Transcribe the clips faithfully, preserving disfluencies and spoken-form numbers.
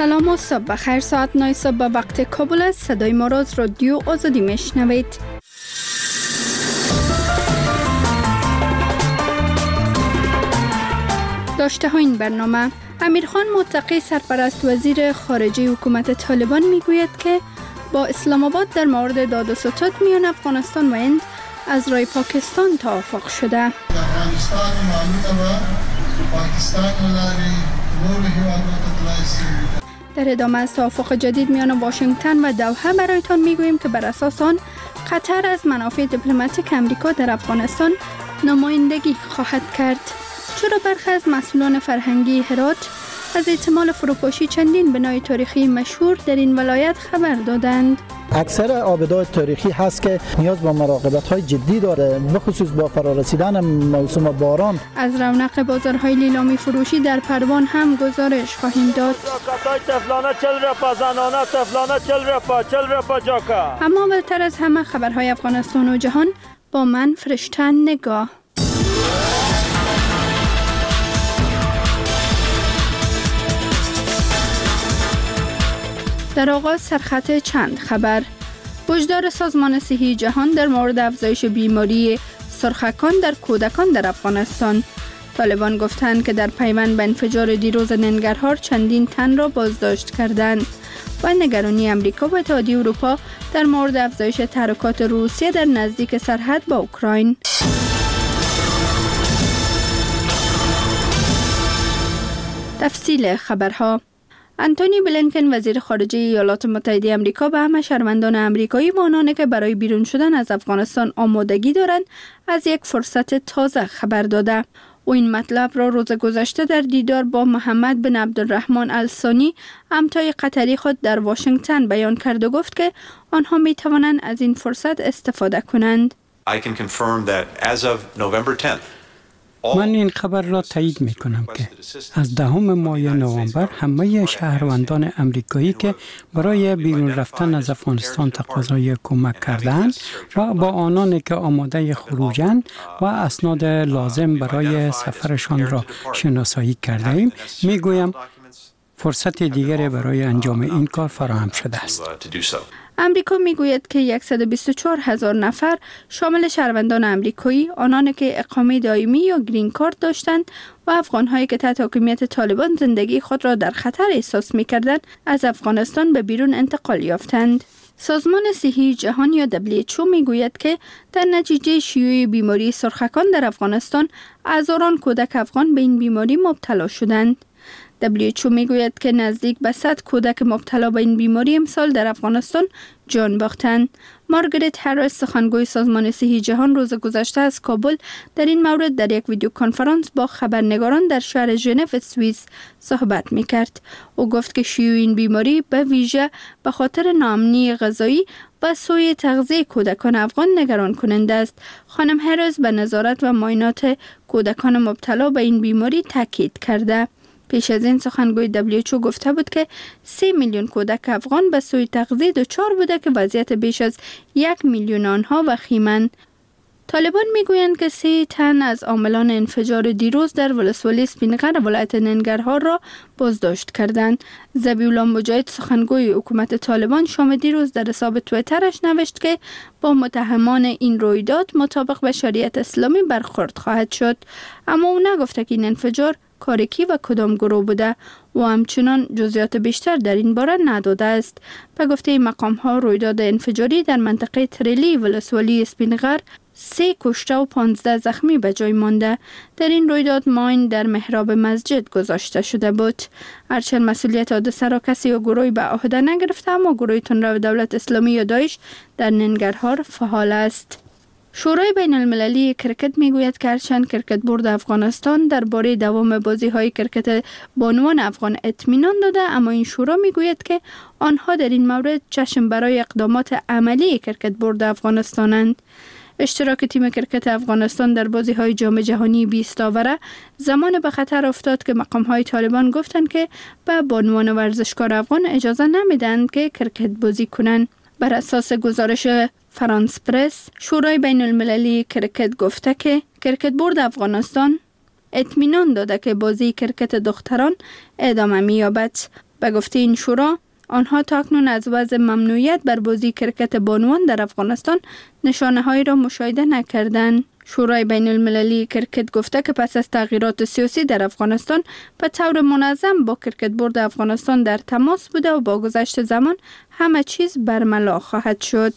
سلام و صبح بخیر. ساعت نه صبح به وقت کابل است. صدای ما را از رادیو آزادی میشنوید. داشته ها این برنامه: امیرخان متقی سرپرست وزیر خارجه حکومت طالبان میگوید که با اسلام آباد در مورد داد و ستد میان افغانستان و هند از رای پاکستان توافق شده. افغانستان معلومه و پاکستان ولاری نور هیوادات در ادامه از توافق جدید میان واشنگتن و دوحه برایتان میگوییم که بر اساس آن قطر از منافع دیپلماتیک امریکا در افغانستان نمایندگی خواهد کرد. چرا برخی از مسئولان فرهنگی هرات از احتمال فروپاشی چندین بنای تاریخی مشهور در این ولایت خبر دادند؟ اکثر آبادات تاریخی هست که نیاز به مراقبت‌های جدی داره، بخصوص با فرارسیدن موسم باران. از رونق بازارهای لیلامی فروشی در پروان هم گزارش خواهیم داد. اما بالاتر از همه خبرهای افغانستان و جهان با من فرشتن نگاه. در آغاز سرخط چند خبر. هشدار سازمان صحی جهان در مورد افزایش بیماری سرخکان در کودکان در افغانستان. طالبان گفتند که در پیوند به انفجار دیروز ننگرهار چندین تن را بازداشت کردند. و نگرانی امریکا و اتحادیه اروپا در مورد افزایش تحرکات روسیه در نزدیک سرحد با اوکراین. تفصیل خبرها. انتونی بلینکن وزیر خارجه ایالات متحده آمریکا به همه شهروندان آمریکایی و آنانی که برای بیرون شدن از افغانستان آمادگی دارند از یک فرصت تازه خبر داده. او این مطلب را روز گذشته در دیدار با محمد بن عبدالرحمن الثانی همتای قطری خود در واشنگتن بیان کرد و گفت که آنها می توانند از این فرصت استفاده کنند. I can confirm that as of November tenth من این خبر را تایید می کنم که از دهم ماه نوامبر همه شهروندان امریکایی که برای بیرون رفتن از افغانستان تقاضای کمک کردند و با آنانی که آماده خروجند و اسناد لازم برای سفرشان را شناسایی کرده ایم می گویم فرصت دیگری برای انجام این کار فراهم شده است. امریکا میگوید که صد و بیست و چهار هزار نفر شامل شهروندان امریکایی، آنانی که اقامه دائمی یا گرین کارت داشتند و افغان‌هایی که تحت حکومت طالبان زندگی خود را در خطر احساس می‌کردند، از افغانستان به بیرون انتقال یافتند. سازمان صحی جهان یا دبلیو اچ او میگوید که در نتیجه شیوع بیماری سرخکان در افغانستان هزاران کودک افغان به این بیماری مبتلا شدند. دبلیو اچ او میگوید که نزدیک به صد کودک مبتلا به این بیماری امسال در افغانستان جان باختند. مارگرت هریس سخنگوی سازمان صحی جهان روز گذشته از کابل در این مورد در یک ویدیو کنفرانس با خبرنگاران در شهر ژنو سوئیس صحبت میکرد. او گفت که شیوع این بیماری به ویژه به خاطر ناامنی غذایی و سوء تغذیه کودکان افغان نگران کننده است. خانم هریس به نظارت و معاینات کودکان مبتلا به این بیماری تاکید کرده. پیش از این سخنگوی دبلیو اچ او گفته بود که سه میلیون کودک افغان به سوء تغذیه دچار بوده که وضعیت بیش از یک میلیون آنها وخیمند. طالبان میگویند که سه تن از عاملان انفجار دیروز در ولسوالی سپینغر ولایت ننگرهار را بازداشت کردند. ذبیح‌الله مجاهد سخنگوی حکومت طالبان شام دیروز در حساب توییترش نوشت که با متهمان این رویداد مطابق به شریعت اسلامی برخورد خواهد شد، اما او نگفته که این انفجار کار کی و کدام گروه بوده و همچنان جزئیات بیشتر در این باره نداده است. به گفته مقام ها رویداد انفجاری در منطقه تریلی ولسوالی اسپینغر سه کشته و پانزده زخمی به جای مانده. در این رویداد ماین در محراب مسجد گذاشته شده بود. هرچند مسئولیت حادثه را کسی و گروهی به عهده نگرفته، اما گروه تندرو دولت اسلامی یا داعش در ننگرهار فعال است. شورای بین المللی کرکت میگوید که هرچند کرکت بورد افغانستان درباره دوام بازی‌های کرکت بانوان افغان اطمینان داده، اما این شورا میگوید که آنها در این مورد چشم برای اقدامات عملی کرکت بورد افغانستانند. اشتراک تیم کرکت افغانستان در بازی‌های جام جهانی بیست آوره زمان به خطر افتاد که مقام‌های طالبان گفتند که به بانوان ورزشکار افغان اجازه نمیدند که کرکت بازی کنند. بر اساس گزارش فرانس پرس، شورای بین المللی کرکت گفته که کرکت بورد افغانستان اطمینان داده که بازی کرکت دختران ادامه می‌یابد. به گفته این شورا، آنها تاکنون از وضع ممنوعیت بر بازی کرکت بانوان در افغانستان نشانه هایی را مشاهده نکردند. شورای بین المللی کرکت گفته که پس از تغییرات سیاسی در افغانستان به طور منظم با کرکت بورد افغانستان در تماس بوده و با گذشت زمان همه چیز برملا خواهد شد.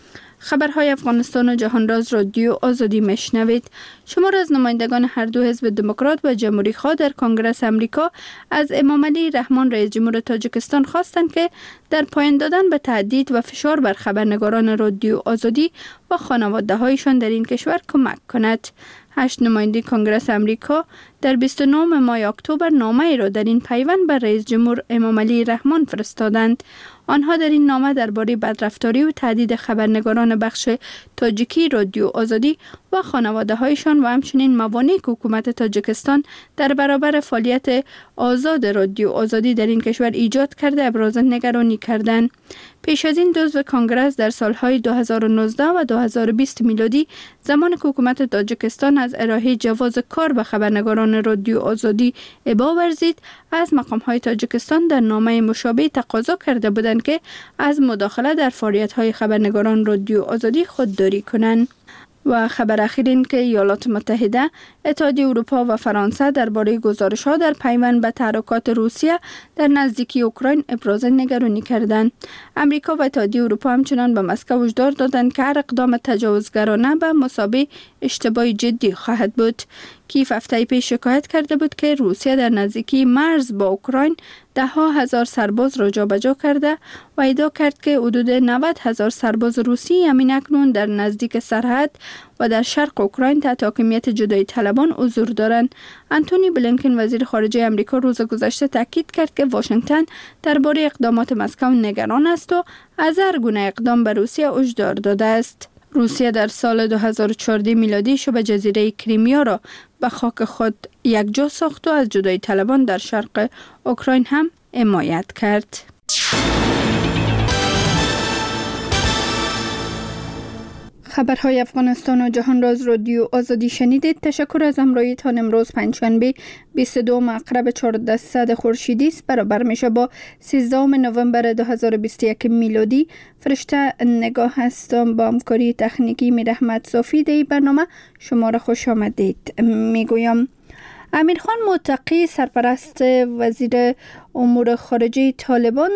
خبرهای افغانستان و جهان راز رادیو آزادی میشنوید. شمار از نمایندگان هر دو حزب دموکرات و جمهوری خواه در کنگره امریکا از امام علی رحمان رئیس جمهور تاجیکستان خواستند که در پایان دادن به تهدید و فشار بر خبرنگاران رادیو آزادی و خانواده هایشان در این کشور کمک کند. هشت نماینده کنگره امریکا در بیست و نه ماه اکتبر نامه را در این پیوند بر رئیس جمهور امام علی رحمان فرستادند. آنها در این نامه درباره بدرفتاری و تهدید خبرنگاران بخش تاجیکی رادیو آزادی و خانواده هایشان و همچنین موانعی که حکومت تاجیکستان در برابر فعالیت آزاد رادیو آزادی در این کشور ایجاد کرده ابراز نگرانی کردند. پیش از این عضو کنگره در سالهای دو هزار و نوزده و دو هزار و بیست میلادی زمان که حکومت تاجیکستان از ارائه جواز کار به خبرنگاران رادیو آزادی ابا ورزید، از مقام‌های تاجیکستان در نامه مشابه تقاضا کرده بودند که از مداخله در فعالیت‌های خبرنگاران رادیو آزادی خودداری کنند. و خبر اخیر این که ایالات متحده، اتحادیه اروپا و فرانسه درباره گزارش‌ها در پیوند به تحرکات روسیه در نزدیکی اوکراین ابراز نگرانی کردند. امریکا و اتحادیه اروپا همچنان به مسکو هشدار دادند که هر اقدام تجاوزگرانه به مثابه اشتباه جدی خواهد بود. کیف هفته پیش شکایت کرده بود که روسیه در نزدیکی مرز با اوکراین ده ها هزار سرباز را جابجا کرده و ادعا کرد که حدود نود هزار سرباز روسی همین اکنون در نزدیک سرحد و در شرق اوکراین تحت حاکمیت جدایی طلبان حضور دارند. آنتونی بلینکن وزیر خارجه آمریکا روز گذشته تاکید کرد که واشنگتن درباره اقدامات مسکو نگران است و از هر گونه اقدام به روسیه هشدار داده است. روسیه در سال دو هزار و چهارده میلادی شبه جزیره کریمیا را به خاک خود یکجا ساخت و از جدایی طلبان در شرق اوکراین هم حمایت کرد. خبرهای افغانستان و جهان راز رادیو آزادی شنیدید. تشکر از همراهیتان. امروز پنجشنبه بیست و دوم عقرب چهاردهصد خورشیدی است، برابر میشه با سیزدهم نوامبر دو هزار و بیست و یک میلادی. فرشته نگاه هستم با همکاری تکنیکی میرحمت صافی. در برنامه شما را خوش آمدید میگویم. امیرخان متقی سرپرست وزیر امور خارجه طالبان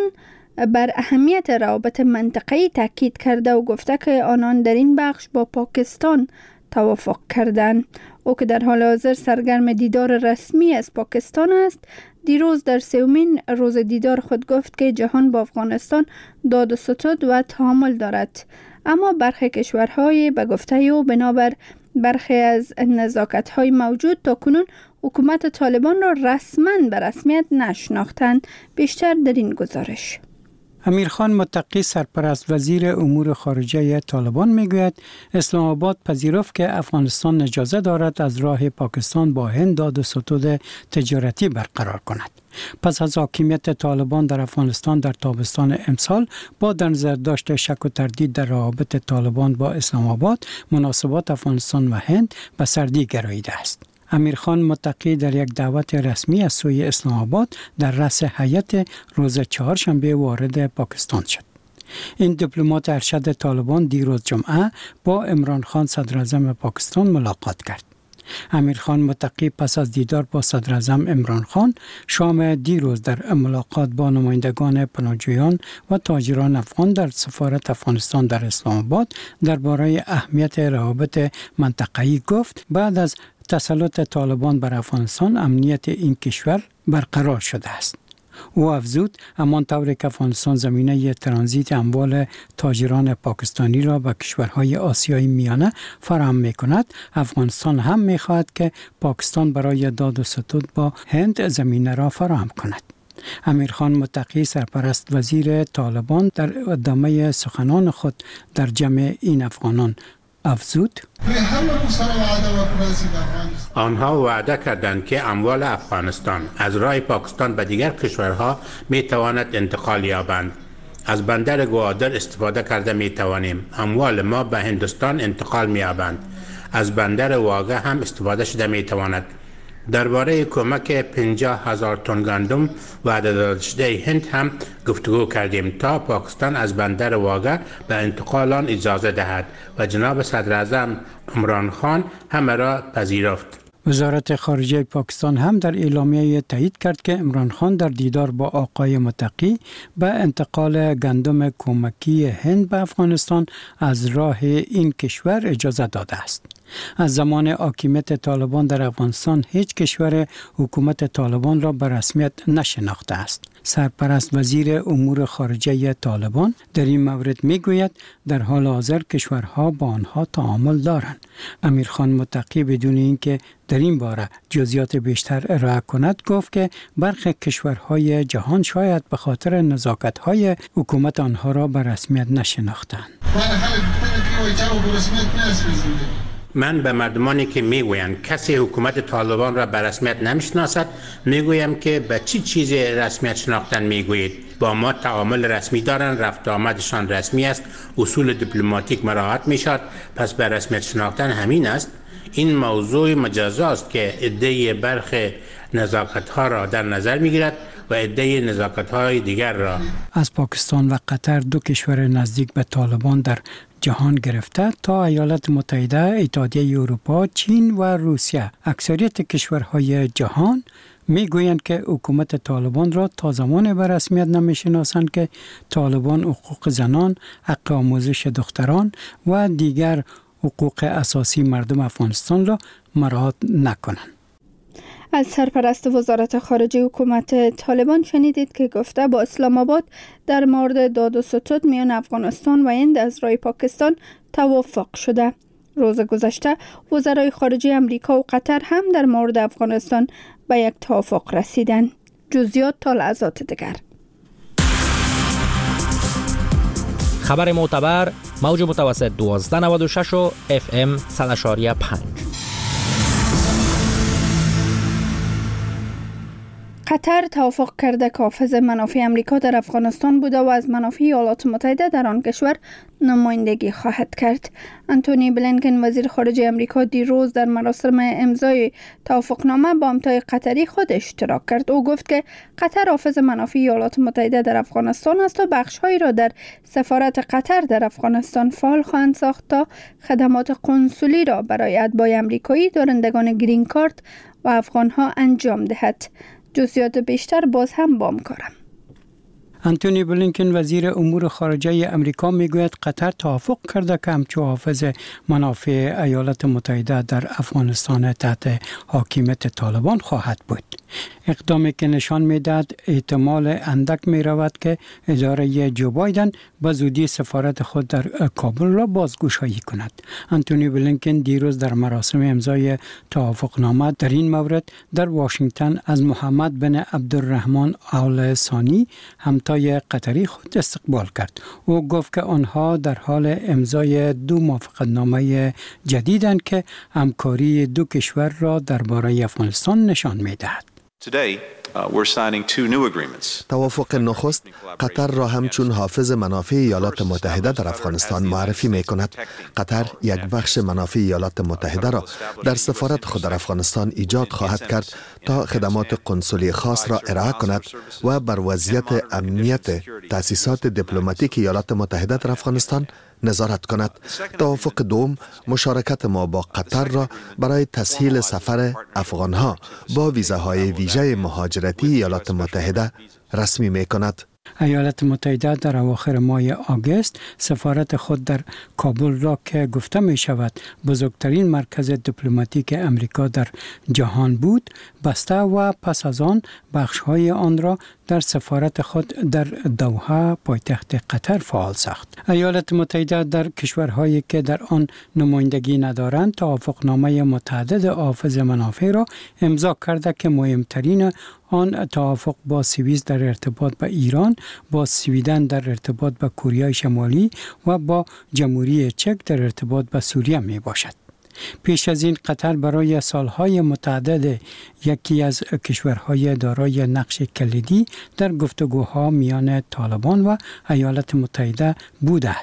بر اهمیت روابط منطقه‌ای تاکید کرده و گفته که آنان در این بخش با پاکستان توافق کردند. او که در حال حاضر سرگرم دیدار رسمی از پاکستان است، دیروز در سومین روز دیدار خود گفت که جهان با افغانستان داد و ستد و تعامل دارد، اما برخی کشورهای به گفته او بنابر برخی از نزاکت‌های موجود تا کنون حکومت طالبان را رسما به رسمیت نشناختند. بیشتر در این گزارش. امیرخان متقی سرپرست وزیر امور خارجه طالبان میگوید اسلام آباد پذیرفت که افغانستان اجازه دارد از راه پاکستان با هند داد و ستد تجارتی برقرار کند. پس از حاکمیت طالبان در افغانستان در تابستان امسال، با در نظر داشت شک و تردید در روابط طالبان با اسلام آباد، مناسبات افغانستان و هند به سردی گراییده است. امیرخان متقی در یک دعوت رسمی از سوی اسلام آباد در رأس هیئت روز چهارشنبه وارد پاکستان شد. این دیپلمات ارشد طالبان دیروز جمعه با عمران خان صدر اعظم پاکستان ملاقات کرد. امیرخان متقی پس از دیدار با صدر اعظم عمران خان شام دیروز در ملاقات با نمایندگان پناهجویان و تاجران افغان در سفارت افغانستان در اسلام آباد درباره اهمیت روابط منطقه‌ای گفت. بعد از تسلط طالبان بر افغانستان، امنیت این کشور برقرار شده است. او افزود همان طوری که افغانستان زمینه ترانزیت اموال تاجران پاکستانی را به کشورهای آسیای میانه فراهم می کند، افغانستان هم می خواهد که پاکستان برای داد و ستد با هند زمینه را فراهم کند. امیرخان متقی سرپرست وزیر طالبان در ادامه سخنان خود در جمع این افغانان افزود: آنها وعده کردند که اموال افغانستان از راه پاکستان به دیگر کشورها می تواند انتقال یابند. از بندر گوادر استفاده کرده می توانیم اموال ما به هندوستان انتقال می یابند. از بندر واگه هم استفاده شده می تواند. درباره کمک پنجاه هزار تن گندم وعده داده شده هند هم گفتگو کردیم تا پاکستان از بندر واگه به انتقال آن اجازه دهد و جناب صدر اعظم عمران خان همه را پذیرفت. وزارت خارجه پاکستان هم در اعلامیه تایید کرد که عمران خان در دیدار با آقای متقی به انتقال گندم کمکی هند به افغانستان از راه این کشور اجازه داده است. از زمان حاکمیت طالبان در افغانستان هیچ کشور حکومت طالبان را به رسمیت نشناخته است. سرپرست وزیر امور خارجه طالبان در این مورد می گوید در حال حاضر کشورها با آنها تعامل دارند. امیرخان متقی بدون اینکه در این باره جزئیات بیشتر ارائه کند گفت که برخی کشورهای جهان شاید به خاطر نزاکت‌های حکومت آنها را به رسمیت نشناختند. من به مردمانی که میگویند کسی حکومت طالبان را به رسمیت نمیشناسد میگویم که به چی چیز رسمیت شناختن میگویید؟ با ما تعامل رسمی دارند، رفت آمدشان رسمی است، اصول دیپلماتیک مراعات میشد، پس به رسمیت شناختن همین است. این موضوع مجاز است که عده برخی نزاکت‌ها را در نظر میگیرد و عده نزاکت‌های دیگر را. از پاکستان و قطر دو کشور نزدیک به طالبان در جهان گرفته تا ایالات متحده، اتحادیه اروپا، چین و روسیه، اکثریت کشورهای جهان میگویند که حکومت طالبان را تا زمان به رسمیت نمیشناسند که طالبان حقوق زنان، حق آموزش دختران و دیگر حقوق اساسی مردم افغانستان را مراعات نکنند. از سرپرست وزارت خارجه حکومت طالبان شنیدید که گفته با اسلام آباد در مورد داد و ستد میان افغانستان و هند از رای پاکستان توافق شده. روز گذشته وزرای خارجه امریکا و قطر هم در مورد افغانستان به یک توافق رسیدند. جزئیات تا لحظات دیگر. خبر معتبر موج متوسط دوازده نود و شش و اف ام صد و پنج. قطر توافق کرده که حافظ منافع امریکا در افغانستان بوده و از منافع ایالات متحده در آن کشور نمایندگی خواهد کرد. انتونی بلینکن وزیر خارجه امریکا دیروز در مراسم امضای توافقنامه با همتای قطری خود اشتراک کرد. او گفت که قطر حافظ منافع ایالات متحده در افغانستان است و بخش‌هایی را در سفارت قطر در افغانستان فعال خواهند ساخت تا خدمات قنسولی را برای اتباع امریکایی دارندگان گرین کارت و افغان‌ها انجام دهد. جزئیات بیشتر باز هم با همکارم. انتونی بلینکن وزیر امور خارجه امریکا میگوید قطر توافق کرده که همچون حافظ منافع ایالات متحده در افغانستان تحت حاکمیت طالبان خواهد بود. اقدامی که نشان میدهد احتمال اندک می رود که اداره جو بایدن به زودی سفارت خود در کابل را بازگشایی کند. انتونی بلینکن دیروز در مراسم امضای توافقنامه در این مورد در واشنگتن از محمد بن عبدالرحمن آل ثانی همتای قطری خود استقبال کرد. او گفت که آنها در حال امضای دو موافقتنامه جدیدند که همکاری دو کشور را درباره افغانستان نشان میدهد. Today, uh, we're signing two new agreements. توافق نخست قطر را همچون حافظ منافع ایالات متحده در افغانستان معرفی می کند. قطر یک بخش منافع ایالات متحده را در سفارت خود در افغانستان ایجاد خواهد کرد تا خدمات قنسولی خاص را ارائه کند و بر وضعیت امنیت تأسیسات دیپلماتیک ایالات متحده در افغانستان نظارت کند. توافق دوم مشارکت ما با قطر را برای تسهیل سفر افغانها با ویزاهای ویژه مهاجرتی ایالات متحده رسمی می کند. ایالات متحده در اواخر ماه آگوست سفارت خود در کابل را که گفته می شود بزرگترین مرکز دیپلماتیک امریکا در جهان بود بسته و پس از آن بخش‌های آن را در سفارت خود در دوحه پایتخت قطر فعال ساخت. ایالات متحده در کشورهایی که در آن نمایندگی ندارند توافقنامه متعدد حافظ منافع را امضا کرده که مهمترین آن توافق با سوئیس در ارتباط با ایران، با سویدن در ارتباط با کره شمالی و با جمهوری چک در ارتباط با سوریه می باشد. پیش از این قطر برای سالهای متعدد یکی از کشورهای دارای نقش کلیدی در گفتگوها میان طالبان و ایالات متحده بوده است.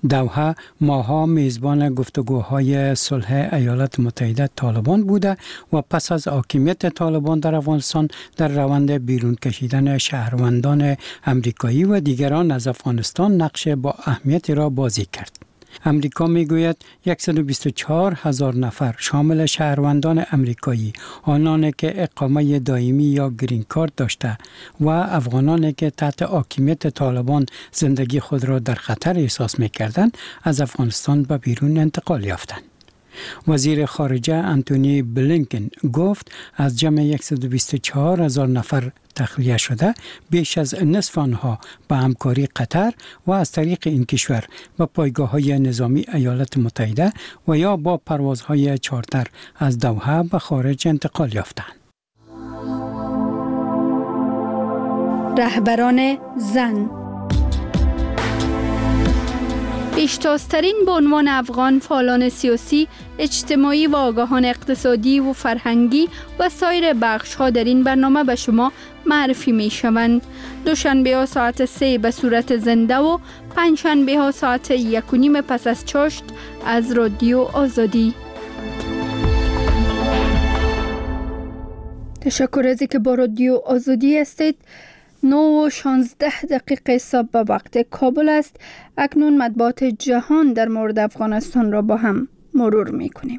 دوحه ماها میزبان گفتگوهای صلح ایالات متحده طالبان بوده و پس از حاکمیت طالبان در افغانستان در روند بیرون کشیدن شهروندان امریکایی و دیگران از افغانستان نقش با اهمیتی را بازی کرد. امریکا میگوید صد و بیست و چهار هزار نفر شامل شهروندان امریکایی، آنانی که اقامه دائمی یا گرین کارت داشته و افغانانی که تحت حاکمیت طالبان زندگی خود را در خطر احساس میکردند، از افغانستان به بیرون انتقال یافتند. وزیر خارجه انتونی بلینکن گفت از جمع صد و بیست و چهار هزار نفر تخلیه شده، بیش از نصف آنها به همکاری قطر و از طریق این کشور به پایگاه‌های نظامی ایالات متحده و یا با پروازهای چارتر از دوحه به خارج انتقال یافتند. رهبران زن پیشتازترین به عنوان افغان فعالان سیاسی، اجتماعی و آگاهان اقتصادی و فرهنگی و سایر بخش‌ها در این برنامه به شما معرفی می شوند. دوشنبه ها ساعت سه به صورت زنده و پنجشنبه ها ساعت یک و نیم پس از چاشت از رادیو آزادی. تشکر از اینکه با رادیو آزادی هستید. نه و شانزده دقیقه صبح به وقت کابل است. اکنون مطبوعات جهان در مورد افغانستان را با هم مرور می کنیم.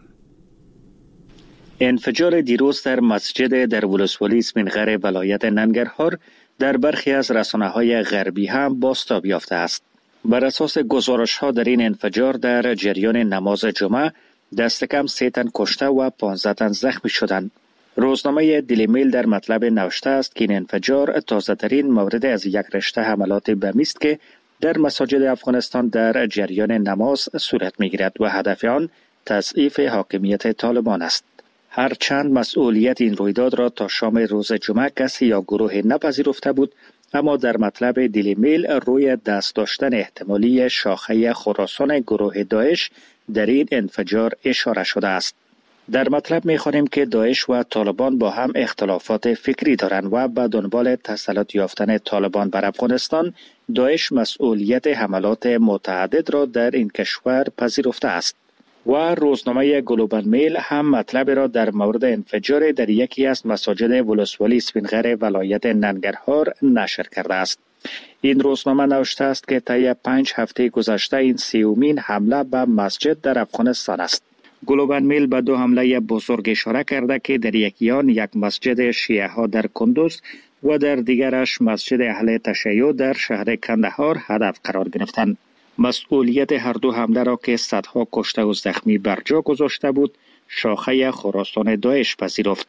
انفجار دیروز در مسجد در ولسوالی اسمینغر ولایت ننگرهار در برخی از رسانه‌های غربی هم بازتاب یافته است. بر اساس گزارش‌ها در این انفجار در جریان نماز جمعه دست کم سه تن کشته و پانزده تن زخمی شدند. روزنامه دیلی میل در مطلب نوشته است که این انفجار تازه‌ترین مورد از یک رشته حملات بمی است که در مساجد افغانستان در جریان نماز صورت می‌گیرد و هدف آن تضعیف حاکمیت طالبان است. هرچند مسئولیت این رویداد را تا شام روز جمعه کسی یا گروه نپذیرفته بود، اما در مطلب دیلی میل روی دست داشتن احتمالی شاخه خراسان گروه داعش در این انفجار اشاره شده است. در مطلب می‌خوانیم که داعش و طالبان با هم اختلافات فکری دارند و به دنبال تسلط یافتن طالبان بر افغانستان، داعش مسئولیت حملات متعدد را در این کشور پذیرفته است. و روزنامه گلوبال میل هم مطلب را در مورد انفجار در یکی از مساجد ولسوالی اسفندیار ولایت ننگرهار نشر کرده است. این روزنامه نوشته است که طی پنج هفته گذشته این سیومین حمله به مسجد در افغانستان است. گلوبال میل به دو حمله بزرگ اشاره کرده که در یکی آن یک مسجد شیعه ها در کندوز و در دیگرش مسجد اهل تشیع در شهر کندهار هدف قرار گرفتند. مسئولیت هر دو حمله را که صدها کشته و زخمی بر جا گذاشته بود، شاخه خراسان داعش پذیرفت.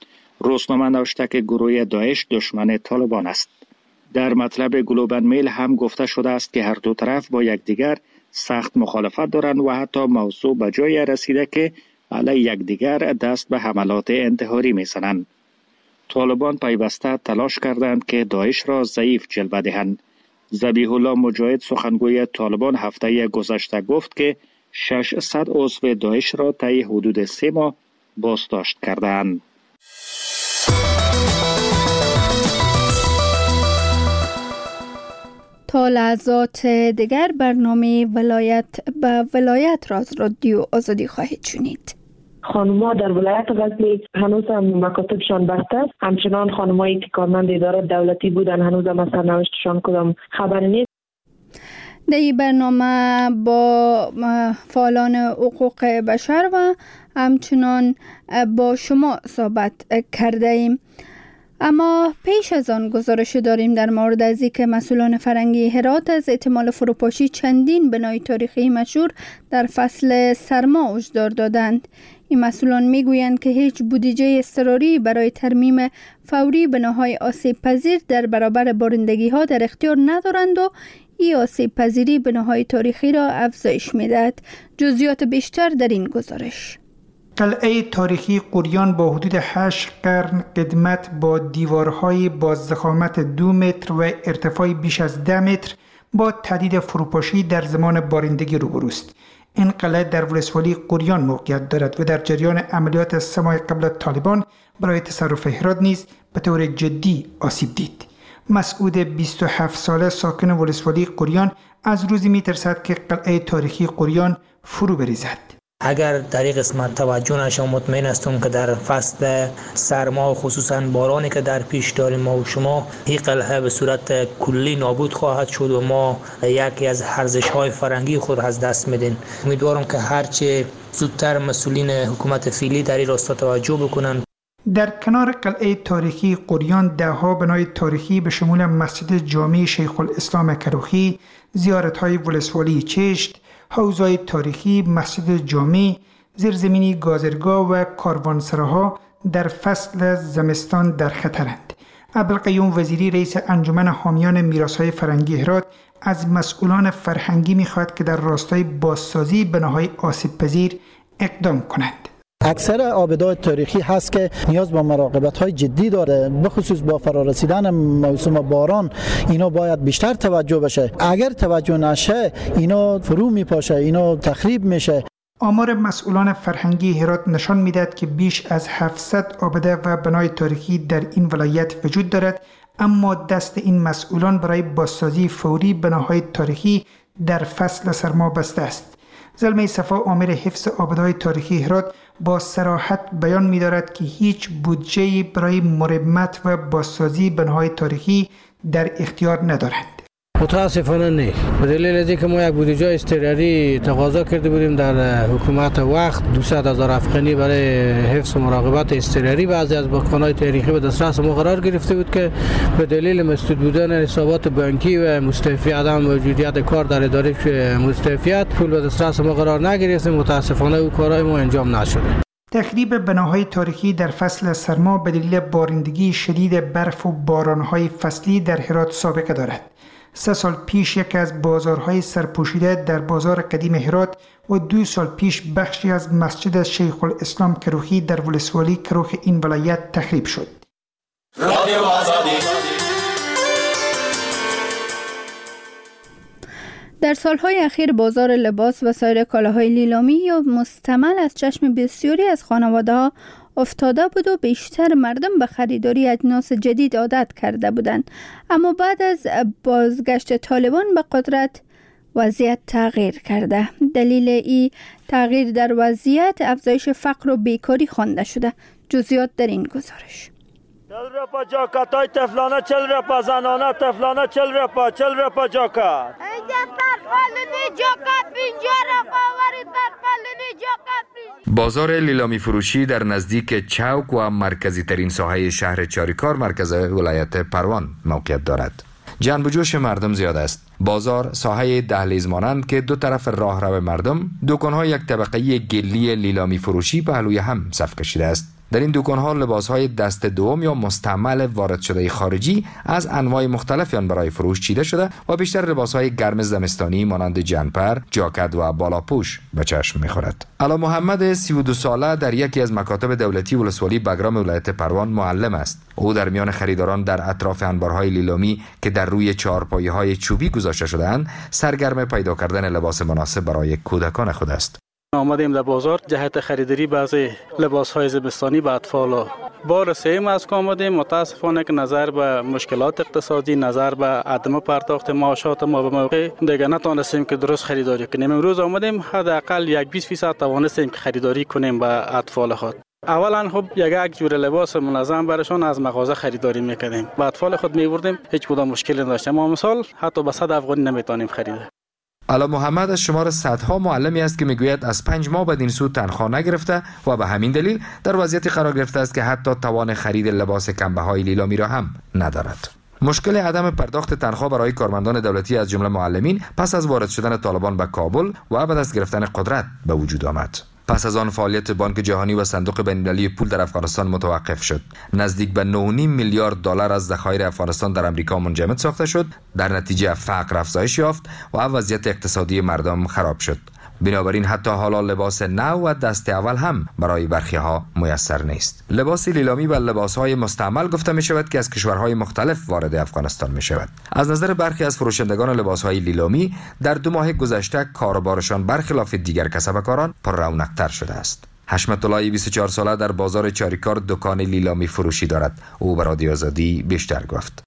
روزنامه نوشته که گروه داعش دشمن طالبان است. در مطلب گلوبال میل هم گفته شده است که هر دو طرف با یکدیگر سخت مخالفت دارند و حتی موضوع به جای رسیده که علیه یکدیگر دست به حملات انتحاری می‌زنند. طالبان پیوسته تلاش کردند که داعش را ضعیف جلوه دهند. ذبیح الله مجاهد سخنگوی طالبان هفته گذشته گفت که ششصد عضو داعش را طی حدود سه ماه بازداشت کردند. تا لحظات دیگر برنامه ولایت به ولایت را از رادیو آزادی خواهید شنید. خانم‌ها در ولایت غزنی هنوز هم مکاتبشان بسته است. همچنان خانم‌هایی که کارمند اداره دولتی بودن هنوز هم از سرنوشتشان کدام خبر نیست. در این برنامه با فعالان حقوق بشر و همچنان با شما صحبت کرده ایم. اما پیش از آن گزارش داریم در مورد از اینکه مسئولان فرهنگی هرات از احتمال فروپاشی چندین بنای تاریخی مشهور در فصل سرما هشدار دادند. این مسئولان میگویند که هیچ بودجه اضطراری برای ترمیم فوری بناهای آسیب پذیر در برابر بارندگی ها در اختیار ندارند و این آسیب پذیری بناهای تاریخی را افزایش میدهد. جزئیات بیشتر در این گزارش. قلعه تاریخی قریان با حدود هشت قرن قدمت با دیوارهای با ضخامت دو متر و ارتفاع بیش از ده متر با تهدید فروپاشی در زمان بارندگی روبروست. این قلعه در ولسوالی قریان موقعیت دارد و در جریان عملیات سه ماه قبل از طالبان برای تصرف هرات نیز به طور جدی آسیب دید. مسعود بیست و هفت ساله ساکن ولسوالی قریان از روزی میترسد که قلعه تاریخی قریان فرو بریزد. اگر در این قسمت توجه نشه، مطمئن هستم که در فصل سرما و خصوصا بارانی که در پیش داریم ما و شما، این قلعه به صورت کلی نابود خواهد شد و ما یکی از ارزش‌های فرهنگی خود از دست میدیم. امیدوارم که هرچه زودتر مسئولین حکومت فعلی در این راستا توجه بکنن. در کنار قلعه تاریخی قریان دهها بنای تاریخی به شمول مسجد جامع شیخ الاسلام کروخی، زیارت‌های ولسوالی چشت، حوضای تاریخی، مسجد جامع، زیرزمینی گازرگاه و کاروانسراها در فصل زمستان در خطرند. عبدالقیوم وزیری رئیس انجمن حامیان میراث‌های فرهنگی هرات از مسئولان فرهنگی می‌خواهد که در راستای بازسازی بناهای آسیب‌پذیر اقدام کنند. اکثر آبدهای تاریخی هست که نیاز به مراقبت‌های جدی داره، به خصوص با فرارسیدن موسم باران اینا باید بیشتر توجه بشه. اگر توجه نشه اینا فرو میپاشه، اینا تخریب میشه. آمار مسئولان فرهنگی هرات نشان میدهد که بیش از هفتصد آبده و بنای تاریخی در این ولایت وجود دارد، اما دست این مسئولان برای بازسازی فوری بناهای تاریخی در فصل سرما بسته است. زلمه صفا آمر حفظ آبدهای تاریخی هرات با صراحت بیان می‌دارد که هیچ بودجه‌ای برای مرمت و بازسازی بناهای تاریخی در اختیار ندارند. متاسفانه نه. به دلیل از اینکه ما یک بودجه اضطراری تقاضا کرده بودیم در حکومت وقت دویست هزار افغانی برای حفظ و مراقبت اضطراری، بعضی از بناهای تاریخی به دسترس ما قرار گرفته بود که به دلیل مسدود بودن حسابات بانکی و مستعفی عدم موجودیت کار در اداره مستعفیت پول به دسترس ما قرار نگرفتیم. متاسفانه او کارهای ما انجام نشده. تخریب بناهای تاریخی در فصل سرما به دلیل بارندگی شدید برف و بارانهای فصلی در هرات سابقه دارد. سه سال پیش یکی از بازارهای سرپوشیده در بازار قدیم هرات و دو سال پیش بخشی از مسجد شیخ الاسلام کروخی در ولسوالی کروخ این ولایت تخریب شد. در سالهای اخیر بازار لباس و سایر کالاهای لیلامی یا مستعمل از چشم بسیاری از خانواده‌ها افتاده بود و بیشتر مردم به خریداری اجناس جدید عادت کرده بودند. اما بعد از بازگشت طالبان به قدرت وضعیت تغییر کرده. دلیل این تغییر در وضعیت افزایش فقر و بیکاری خوانده شده. جزئیات در این گزارش. چل رپا جاکتای تفلانه، چل رپا زنانه تفلانه، چل رپا چل رپا جاکت اینجا ترفالنی جاکت بینجا رپا وری ترفالنی جاکت. بازار لیلامی فروشی در نزدیک چوک و مرکزی ترین ساحه شهر چاریکار مرکز ولایت پروان موقعیت دارد. جنب و جوش مردم زیاد است. بازار ساحه دهلیز مانند که دو طرف راهرو مردم، دکان‌های یک طبقه‌ای گلی لیلامی فروشی پهلوی هم صف کشیده است. در این دکان‌ها لباس‌های دست دوم یا مستعمل وارد شده خارجی از انواع مختلفی آن برای فروش چیده شده و بیشتر لباس‌های گرم زمستانی مانند جنپر، جاکت و بالاپوش به چشم می‌خورد. علا محمد سی و دو ساله در یکی از مکاتب دولتی ولسوالی بگرام ولایت پروان معلم است. او در میان خریداران در اطراف انبارهای لیلامی که در روی چهارپایه‌های چوبی گذاشته شده‌اند، سرگرم پیدا کردن لباس مناسب برای کودکان خود است. آمدیم در بازار جهت خریداری بعضی لباس‌های زمستانی به اطفال. بار سوم از که آمدیم، متاسفانه که نظر به مشکلات اقتصادی، نظر به عدم پرداخت معاشات ما به موقع دیگه نتونستیم که درست خریداری کنیم. امروز آمدیم حداقل یک بیست فیصد توانستیم که خریداری کنیم به اطفال خود. اولا خب یک یک جور لباس منظم برشان از مغازه خریداری میکردیم. به اطفال خود میبردیم، هیچ کدام مشکلی نداشتیم. ما مثال حتی به صد افغانی نمیتونیم خرید. علا محمد از شمار صدها معلمی است که میگوید از پنج ماه بدین سو تنخواه نگرفته و به همین دلیل در وضعیتی قرار گرفته است که حتی توان خرید لباس کمبه‌های لیلامی را هم ندارد. مشکل عدم پرداخت تنخواه برای کارمندان دولتی از جمله معلمین پس از وارد شدن طالبان به کابل و بعد از گرفتن قدرت به وجود آمد. پس از آن فعالیت بانک جهانی و صندوق بین‌المللی پول در افغانستان متوقف شد. نزدیک به نه و نیم میلیارد دلار از ذخایر افغانستان در امریکا منجمد ساخته شد. در نتیجه فقر افزایش یافت و وضعیت اقتصادی مردم خراب شد. بنابراین حتی حالا لباس نو و دست اول هم برای برخی ها میسر نیست. لباس لیلامی و لباس‌های مستعمل گفته می شود که از کشورهای مختلف وارد افغانستان می شود. از نظر برخی از فروشندگان لباس‌های لیلامی در دو ماه گذشته کاروبارشان برخلاف دیگر کسبکاران پر رونق‌تر شده است. حشمت الله بیست و چهار ساله در بازار چاریکار دکان لیلامی فروشی دارد. او به رادیو آزادی بیشتر گفت.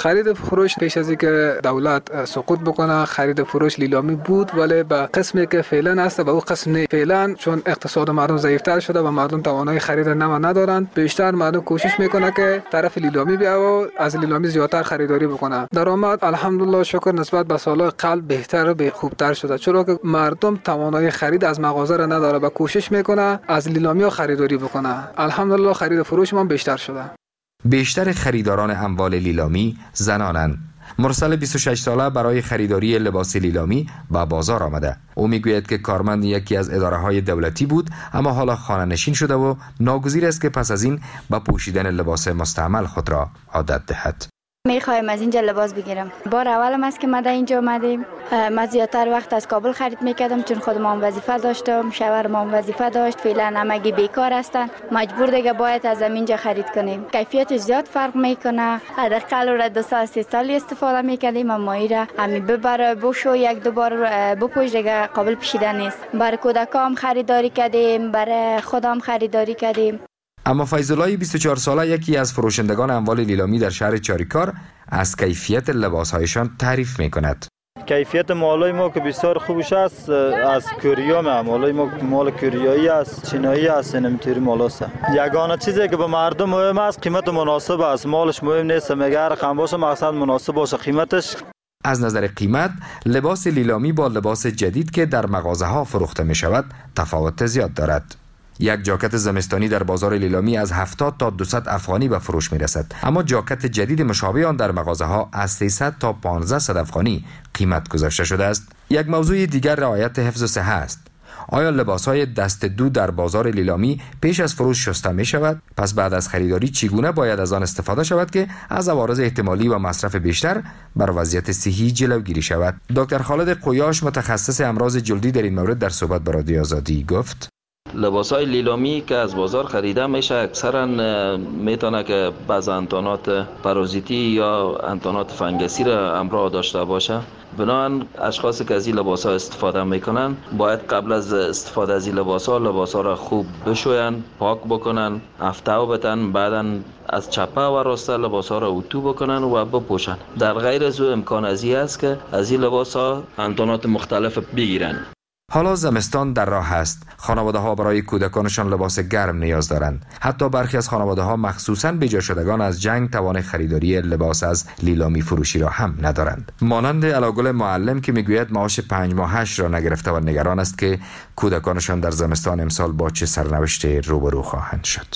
خرید فروش پیش از اینکه دولت سقوط بکنه خرید فروش لیلامی بود، ولی به قسمی که فعلا هست به اون قسم نه. فعلا چون اقتصاد مردم ضعیفتر شده و مردم توانایی خرید نما ندارن، بیشتر مردم کوشش میکنه که طرف لیلامی بیا و از لیلامی زیادتر خریداری بکنه. درآمد الحمدلله شکر نسبت به سالهای قبل بهتر و خوبتر شده، چرا که مردم توانایی خرید از مغازه را نداره و کوشش میکنه از لیلامی خریداری بکنه. الحمدلله خرید فروش ما بیشتر شده. بیشتر خریداران اموال لیلامی زنانند. مرسل بیست و شش ساله برای خریداری لباس لیلامی به بازار آمده. او میگوید که کارمند یکی از اداره‌های دولتی بود، اما حالا خانه نشین شده و ناگزیر است که پس از این به پوشیدن لباس مستعمل خود را عادت دهد. میخوایم از اینجا لباس بگیرم. بار اولم است که ما در اینجا آمدیم. من زیادتر وقت از کابل خرید میکردم چون خودم هم وظیفه داشتم، شوهرم هم وظیفه داشت. فعلا همگی بیکار هستن، مجبور دیگه باید از اینجا خرید کنیم. کیفیت زیاد فرق میکنه. حداقل را دو سال سه سال استفاده میکردیم، اما ایرا همین ببر بوشو یک دو بار بپوش دیگه قابل پوشیدن نیست. برای کودکام خریداری کردیم، برای خودم خریداری کردیم. اما فیض‌الله بیست و چهار ساله یکی از فروشندگان اموال لیلامی در شهر چاریکار از کیفیت لباس‌هایشان تعریف می‌کند. کیفیت مالای ما که بسیار خوبش است، از کوریا می مالای ما مال کوریایی است، چینایی است، نمیتونی مالاست. یگانه چیزی که به مردم مهم است قیمت مناسب است. مالش مهم نیست، مگر رقم باشه مقصد مناسب باشه قیمتش. از نظر قیمت لباس لیلامی با لباس جدید که در مغازه‌ها فروخته می‌شود تفاوت زیاد دارد. یک جاکت زمستانی در بازار لیلامی از هفتاد تا دویست افغانی به فروش می رسد، اما جاکت جدید مشابه آن در مغازه ها از سیصد تا پانزده افغانی قیمت گذاشته شده است. یک موضوع دیگر رعایت حفظ صحه است. آیا لباس های دست دو در بازار لیلامی پیش از فروش شسته می شود؟ پس بعد از خریداری چگونه باید از آن استفاده شود که از عوارض احتمالی و مصرف بیشتر بر وضعیت صحی جلوگیری شود؟ دکتر خالد قویاش متخصص امراض جلدی در این مورد در صحبت با رادیو آزادی گفت: لباسای لیلامی که از بازار خریده میشه اکثرا میتونه که بعض انتانات پارازیتی یا انتانات فنگسی را همراه داشته باشه. بنابراین اشخاصی که از این لباس ها استفاده میکنن باید قبل از استفاده از این لباس ها لباس ها را خوب بشوین، پاک بکنن، افتاو بتن، بعدا از چپه و راسته لباس ها را اتو بکنن و بپوشن. در غیر از او امکان ازی است که از این لباس ها انتانات مختلف بگیرن. حالا زمستان در راه است. خانواده ها برای کودکانشان لباس گرم نیاز دارند. حتی برخی از خانواده ها مخصوصاً بیجا شدگان از جنگ توان خریداری لباس از لیلامی فروشی را هم ندارند. مانند علاگل معلم که میگوید معاش پنج ماهش را نگرفته و نگران است که کودکانشان در زمستان امسال با چه سرنوشتی روبرو خواهند شد.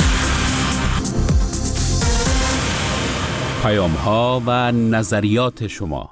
پیام ها و نظریات شما.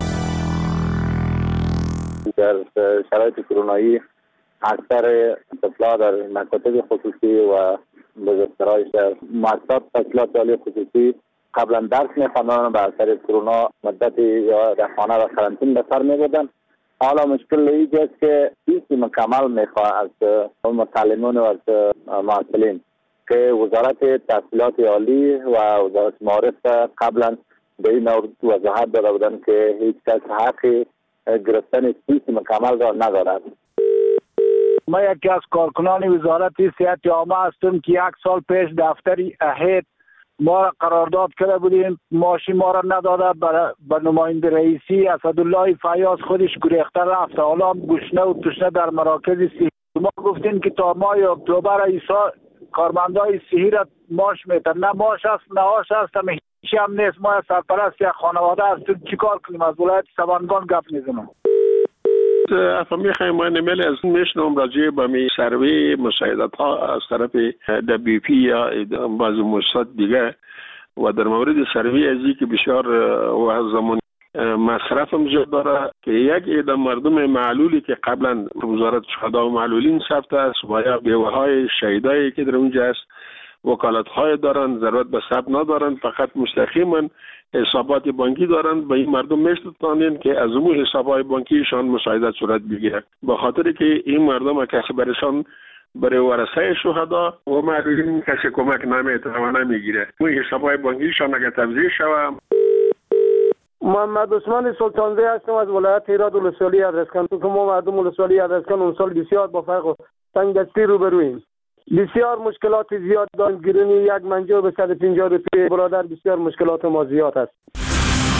در شرایط کرونایی اکثر طفلا در مکاتب خصوصی و بزرگسرای شهر مؤسسات تحصیلات عالی خصوصی قبلا درس می‌خواندند و اثر کرونا مدتی یا در خانه و قرنطینه به سر می‌بردند. حالا مشکل اینجاست که فیس مکمل می‌خواد از متعلمین و از معلمین که وزارت تحصیلات عالی و وزارت معارف قبلا به این وضاحت داده بودند که هیچ کس حقی گرفتن فیس مکمل را ندارد. ما یکی از کارکنان وزارت صحت عامه هستم که یک سال پیش دفتر اهید ما را قرارداد کرده بودیم، ماشی ما را نداده، به نماینده رئیسی اسدالله فیاض خودش گریخته رفته. حالا گشنه و تشنه در مراکز صحی ما گفتیم که تا ماه اکتبر ایسا کارمندای صحی را ماش میتن. نه ماش است نه آش است، همه هیچ هم نیست. ما سرپرست یک خانواده هستیم، چیکار کنیم؟ از ولایت سبانگان گپ میزنم. اصلا میخوایم ما نمیل از میشنم راجع به می سروی مساعدت ها از طرف دبلیو پی یا بعض مؤسسات دیگه و در مورد سروی ازی که بسیار و زمان مصرف هم زیاد داره که یک عده مردم معلولی که قبلا وزارت شهدا و معلولین ثبت است و یا بیوه های شهیدایی که در اونجا است وکالت های دارن، ضرورت به ثبت ندارن، فقط مستقیما حسابات بانکی دارن. به این مردم میشتونن که از اون حسابات بانکیشان مساعدت صورت بگیره، به خاطر که این مردم کسی برشان برای ورثه شهدا و معلولین کسی کمک نمیتونه و نمیگیره. اون حسابات بانکیشان اگه تفضیح شوه. محمد عثمان سلطانزی هستم از ولایت هرات ولسوالی ادرسکن. تو که ما مردم ولسوالی ادرسکن اون سال بسیار با فرق و تنگدستی روبرویم. بسیار مشکلات زیاد داریم. گرونی یک منجو به صد و پنجاه روپیه برادر، بسیار مشکلات ما زیاد است.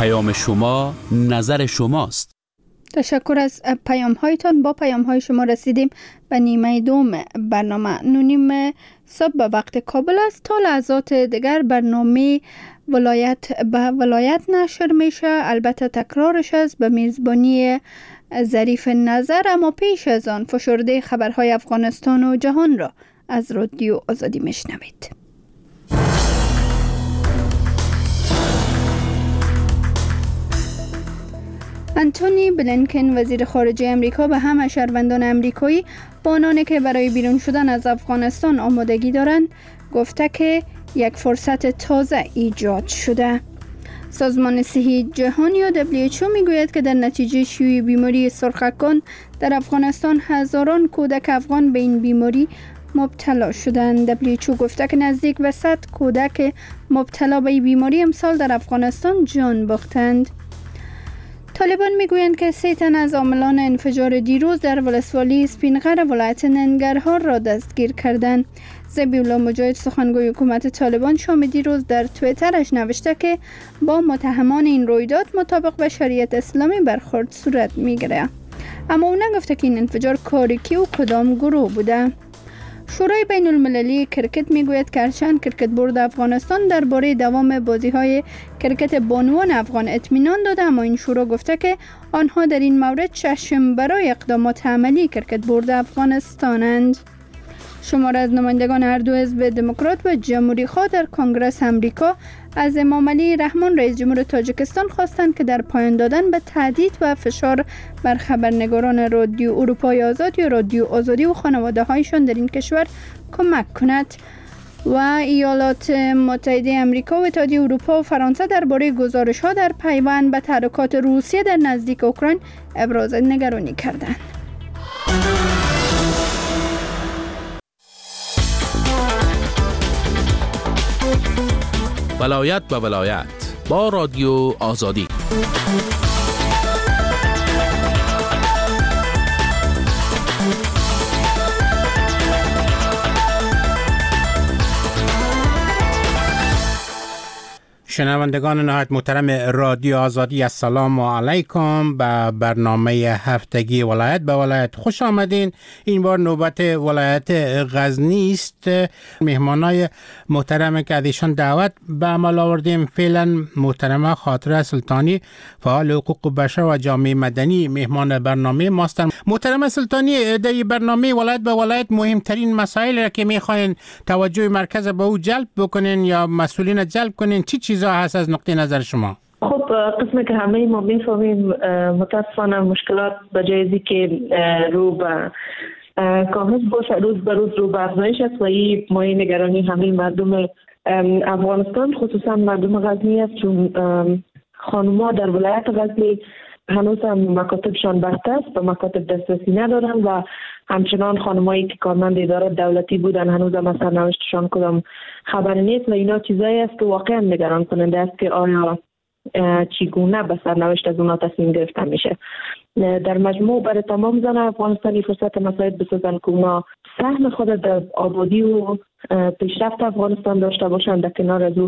پیام شما نظر شماست. تشکر از پیام هایتان. با پیام های شما رسیدیم به نیمه دوم برنامه. نونیم صبح به وقت کابل است. تا لحظات دیگر برنامه ولایت به ولایت نشر میشه. البته تکرارش است به میزبانی ظریف نظر، اما پیش از آن فشرده خبرهای افغانستان و جهان را از رادیو آزادی میشنوید. انتونی بلینکن وزیر خارجه امریکا به همه شهروندان امریکایی با آنانی که برای بیرون شدن از افغانستان آمادگی دارند گفته که یک فرصت تازه ایجاد شده. سازمان صحی جهانی یا دبلیو اچ او میگوید که در نتیجه شیوع بیماری سرخکان در افغانستان هزاران کودک افغان به این بیماری مبتلا شدند. دبلیو اچ او گفته که نزدیک به صد کودک مبتلا به این بیماری امسال در افغانستان جان باختند. طالبان میگویند که سه تن از عاملان انفجار دیروز در ولسوالی سپینغر ولایت ننگرهار را دستگیر کردند. ذبیح الله مجاهد سخنگوی حکومت طالبان شام دیروز در توییترش نوشته که با متهمان این رویداد مطابق به شریعت اسلامی برخورد صورت میگیره، اما او نگفته که این انفجار کاری کی و کدام گروه بوده. شورای بین المللی کرکت میگوید که هرچند کرکت بورد افغانستان درباره دوام بازی‌های کرکت بانوان افغان اطمینان داده، اما این شورا گفته که آنها در این مورد چشم برای اقدامات عملی کرکت بورد افغانستانند. شمار از نمایندگان هر دو حزب دموکرات و جمهوری خواه در کنگره امریکا از امام علی رحمان رئیس جمهور تاجیکستان خواستند که در پایان دادن به تهدید و فشار بر خبرنگاران رادیو اروپای آزاد یا رادیو آزادی و خانواده هایشان در این کشور کمک کند. و ایالات متحده آمریکا و اتحادیه اروپا و فرانسه درباره گزارش‌ها در پیوند به تحرکات روسیه در نزدیک اوکراین ابراز نگرانی کردند. ولایت به ولایت با رادیو آزادی. شنوندگان نهایت محترم رادیو آزادی، السلام علیکم. به برنامه هفتگی ولایت به ولایت خوش آمدین. این بار نوبت ولایت غزنی است. مهمانای محترم که ازشان دعوت به عمل آوردیم فعلا محترمه خاطره سلطانی، فعال حقوق بشر و جامعه مدنی، مهمان برنامه ماستن. محترمه سلطانی، در برنامه ولایت به ولایت مهمترین مسائل را که میخواین توجه مرکز به او جلب بکنین یا مسئولین جلب کنین چی چیزا هست از نقطه نظر شما؟ خب قسمی که همه ما میفهمیم متاسفانه مشکلات به جایزی که رو به کاهش باشه روز به روز رو به افزایش است و این مایه نگرانی همه مردم افغانستان خصوصا مردم غزنی است، چون خانم‌ها در ولایت غزنی هنوز هم مکاتبشان بسته است، به مکاتب دسترسی ندارن و همچنان خانمایی که کارمند اداره دولتی بودن هنوز هم از سرنوشتشان کدام خبر نیست و اینا چیزایی است که واقعا نگران کننده است که آیا چگونه به سرنوشت از اونا تصمیم گرفته میشه. در مجموع برای تمام زن افغانستانی فرصت مساعد بسازن که اونا سهم خود در آبادی و پیشرفت افغانستان داشته باشند. در کنار از او